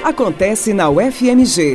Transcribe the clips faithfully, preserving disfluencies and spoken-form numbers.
acontece na U F M G.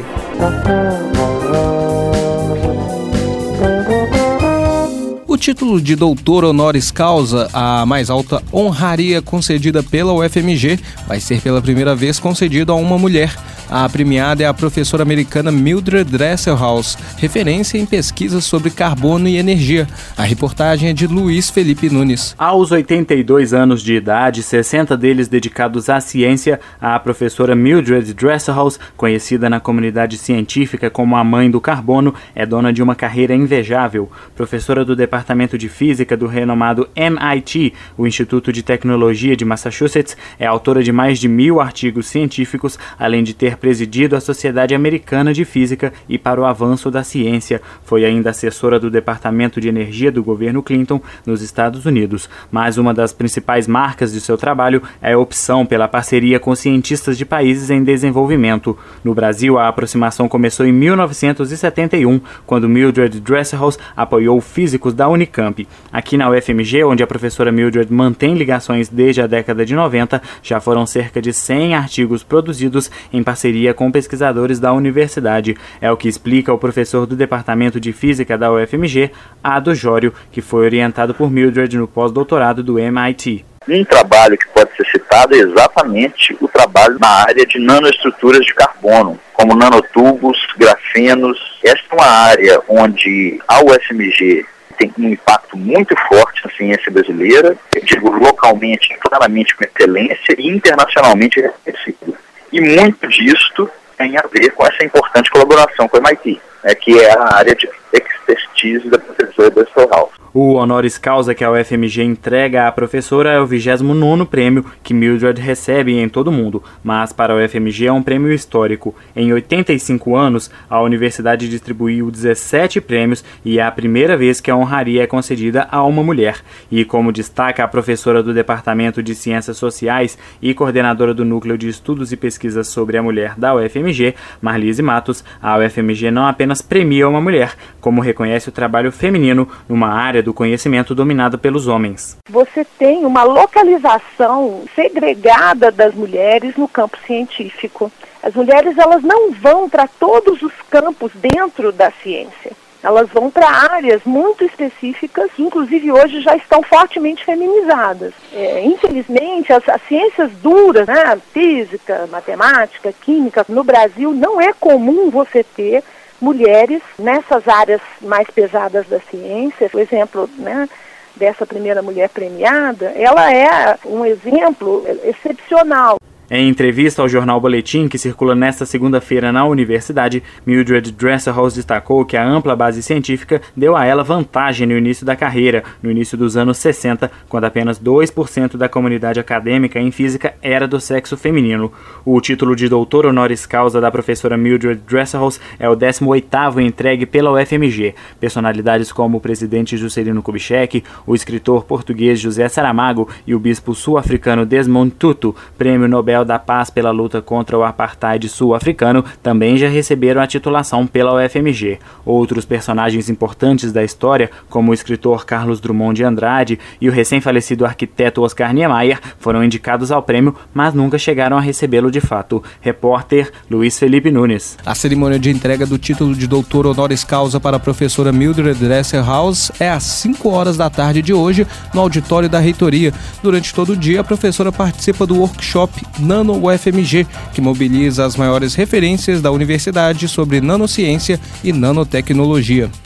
O título de doutor honoris causa, a mais alta honraria concedida pela U F M G, vai ser pela primeira vez concedido a uma mulher. A premiada é a professora americana Mildred Dresselhaus, referência em pesquisas sobre carbono e energia. A reportagem é de Luiz Felipe Nunes. Aos oitenta e dois anos de idade, sessenta deles dedicados à ciência, a professora Mildred Dresselhaus, conhecida na comunidade científica como a mãe do carbono, é dona de uma carreira invejável. Professora do Departamento de Física do renomado M I T, o Instituto de Tecnologia de Massachusetts, é autora de mais de mil artigos científicos, além de ter presidido a Sociedade Americana de Física e para o Avanço da Ciência. Foi ainda assessora do Departamento de Energia do governo Clinton, nos Estados Unidos. Mas uma das principais marcas de seu trabalho é a opção pela parceria com cientistas de países em desenvolvimento. No Brasil, a aproximação começou em mil novecentos e setenta e um, quando Mildred Dresselhaus apoiou físicos da Unicamp. Aqui na U F M G, onde a professora Mildred mantém ligações desde a década de noventa, já foram cerca de cem artigos produzidos em parceria com pesquisadores da universidade. É o que explica o professor do Departamento de Física da U F M G, Ado Jório, que foi orientado por Mildred no pós-doutorado do M I T. Um trabalho que pode ser citado é exatamente o trabalho na área de nanoestruturas de carbono, como nanotubos, grafenos. Esta é uma área onde a U F M G tem um impacto muito forte na ciência brasileira, eu digo localmente, claramente com excelência e internacionalmente reconhecido. E muito disto tem a ver com essa importante colaboração com o M I T, né, que é a área de expertise da professora Dresselhaus. O honoris causa que a U F M G entrega à professora é o vigésimo nono prêmio que Mildred recebe em todo o mundo, mas para a U F M G é um prêmio histórico. Em oitenta e cinco anos, a universidade distribuiu dezessete prêmios e é a primeira vez que a honraria é concedida a uma mulher. E como destaca a professora do Departamento de Ciências Sociais e coordenadora do Núcleo de Estudos e Pesquisas sobre a Mulher da U F M G, Marlise Matos, a U F M G não apenas premia uma mulher, como reconhece o trabalho feminino numa área do conhecimento dominado pelos homens. Você tem uma localização segregada das mulheres no campo científico. As mulheres elas não vão para todos os campos dentro da ciência. Elas vão para áreas muito específicas, que inclusive hoje já estão fortemente feminizadas. É, infelizmente, as, as ciências duras, né, física, matemática, química, no Brasil não é comum você ter mulheres nessas áreas mais pesadas da ciência. O exemplo, né, dessa primeira mulher premiada, ela é um exemplo excepcional. Em entrevista ao jornal Boletim, que circula nesta segunda-feira na universidade, Mildred Dresselhaus destacou que a ampla base científica deu a ela vantagem no início da carreira, no início dos anos sessenta, quando apenas dois por cento da comunidade acadêmica em física era do sexo feminino. O título de doutor honoris causa da professora Mildred Dresselhaus é o décimo oitavo entregue pela U F M G. Personalidades como o presidente Juscelino Kubitschek, o escritor português José Saramago e o bispo sul-africano Desmond Tutu, prêmio Nobel da Paz pela luta contra o apartheid sul-africano, também já receberam a titulação pela U F M G. Outros personagens importantes da história, como o escritor Carlos Drummond de Andrade e o recém-falecido arquiteto Oscar Niemeyer, foram indicados ao prêmio, mas nunca chegaram a recebê-lo de fato. Repórter Luiz Felipe Nunes. A cerimônia de entrega do título de doutor honoris causa para a professora Mildred Dresselhaus é às cinco horas da tarde de hoje, no auditório da reitoria. Durante todo o dia, a professora participa do workshop Nano U F M G, que mobiliza as maiores referências da universidade sobre nanociência e nanotecnologia.